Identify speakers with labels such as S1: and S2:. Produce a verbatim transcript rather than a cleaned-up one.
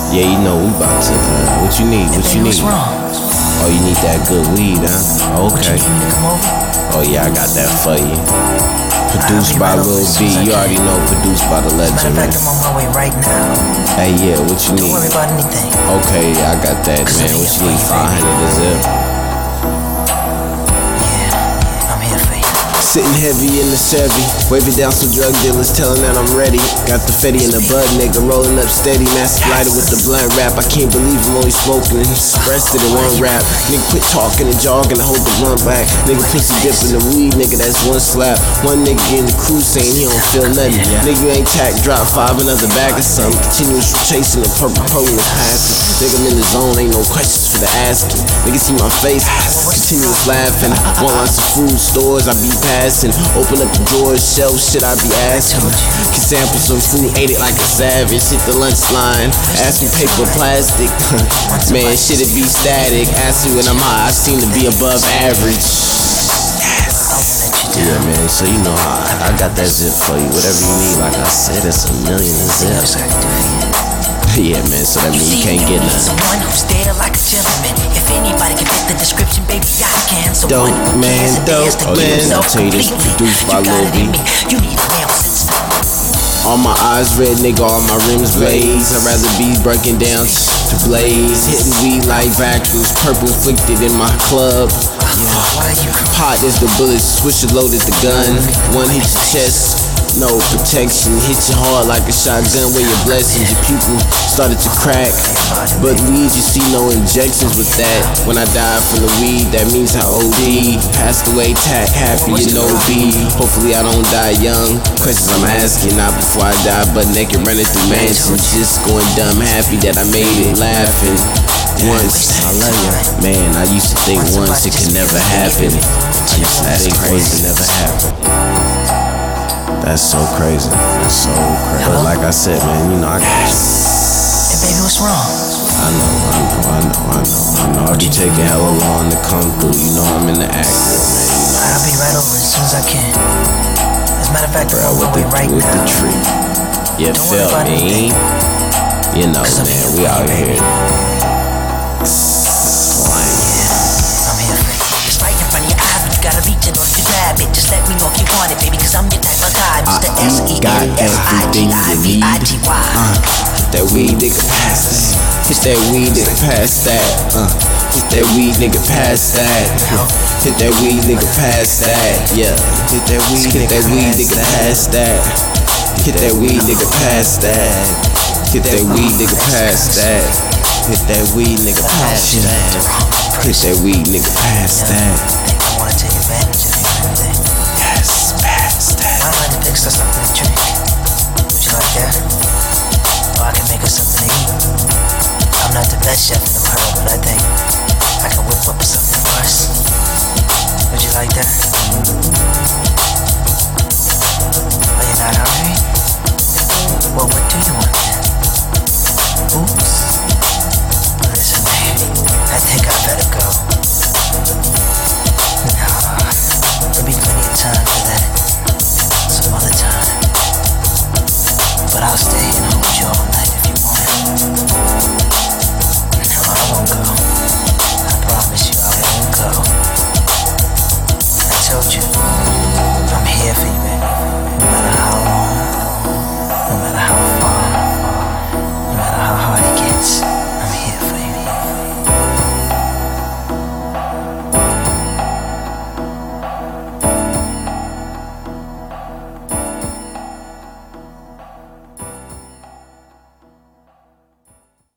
S1: Yeah, you know we about to. Uh, what you need? What
S2: Hey,
S1: you
S2: baby, what's
S1: need?
S2: wrong?
S1: Oh, you need that good weed, huh?
S2: What you
S1: Okay.
S2: need me to come over?
S1: Oh yeah, I got that for you. Produced
S2: I'll be
S1: by
S2: right over
S1: Lil
S2: as
S1: B.
S2: soon as I
S1: You
S2: can.
S1: already know. Produced by the
S2: Matter
S1: legend,
S2: of
S1: man.
S2: fact, I'm on my way right now.
S1: Hey, yeah, what you
S2: Don't
S1: need?
S2: worry about anything.
S1: Okay, I got that,
S2: Cause
S1: man.
S2: I'm
S1: What
S2: here
S1: you
S2: for
S1: need?
S2: you,
S1: five hundred a zip.
S2: Yeah, I'm here for you.
S1: Sitting heavy in the Chevy, waving down some drug dealers, telling that I'm ready. Got the Fetty in the bud, nigga, rolling up steady. Master lighter with the blunt rap. I can't believe I'm only smoking and expressed it in one rap. Nigga, quit talking and jogging and hold the blunt back. Nigga, pussy dipping the weed, nigga, that's one slap. One nigga in the crew saying he don't feel nothing. Nigga, you ain't tack, drop five, another bag or something. Continuous chasing the purple pole is passing. Nigga, I'm in the zone, ain't no questions for the asking. Nigga, see my face, continuous laughing. Want lots of food stores, I be passing. Open up the drawers, shelves, shit I be asking. Can sample some food, ate it like a savage. Hit the lunch line, ask me paper, plastic. Man, shit it be static. Ask me when I'm high, I seem to be above average. Yeah, man, so you know I, I got that zip for you. Whatever you need, like I said, it's a million zips. Yeah, man, so that means you can't get none.
S2: Someone who's there like a gentleman. If anybody can fit the description, baby, I can.
S1: Dope man, dope man. I'll tell you this, produced by Lil B.
S2: You need an ounce.
S1: All my eyes red, nigga, all my rims blaze. I'd rather be breaking down to blaze. Hitting weed like vacuums, purple inflicted in my club. Yeah. Pot is the bullet, switcher load is the gun. One hit your chest, no protection. Hit you hard like a shotgun. Where your blessings, your pupil started to crack. But weed, you see no injections with that. When I died from the weed, that means I O D. Passed away, tack, happy, you know B. Hopefully I don't die young. Questions I'm asking, not before I die, but naked running through mansions. Just going dumb, happy that I made it, laughing. Once, I love you. Man, I used to think once it could never happen. I used to think crazy never happened. That's so crazy. That's so crazy. But like I said, man, you know, I got you.
S2: Hey, baby, what's wrong?
S1: I know, I know, I know, I know, I know. I be taking hella long to come through. You know I'm in the active, man. You know,
S2: I'll be right over as soon as I can. As a matter of fact,
S1: bro,
S2: I'm on
S1: with
S2: my way
S1: the
S2: right
S1: with
S2: now.
S1: the tree. You
S2: Don't worry
S1: feel
S2: about
S1: me?
S2: anything.
S1: You know,
S2: Cause I'm
S1: man,
S2: here
S1: we
S2: for
S1: out
S2: you,
S1: here.
S2: baby. I'm here for you. It's right in front of your eyes, but you gotta reach in order to grab it. Just let me know if you want it, baby, cause I'm your type of guy. Mister S E
S1: got
S2: N S I G
S1: everything
S2: I
S1: you
S2: V
S1: need.
S2: I T Y.
S1: Uh, hit that weed, nigga, pass that. Hit that weed, nigga, pass that. Uh, hit that weed, nigga, pass that. Hit that weed, nigga, pass that. Yeah, hit that weed, hit that weed, nigga, pass that. Hit that weed, nigga, pass that. Hit that weed, nigga, pass that. Hit that weed, nigga, pass that. Hit that weed, nigga, pass that.
S2: I wanna take advantage of you and everything.
S1: Yes, pass that.
S2: I might have fixed us something to drink. Would you like that? Or I can make us something to eat. I'm not the best chef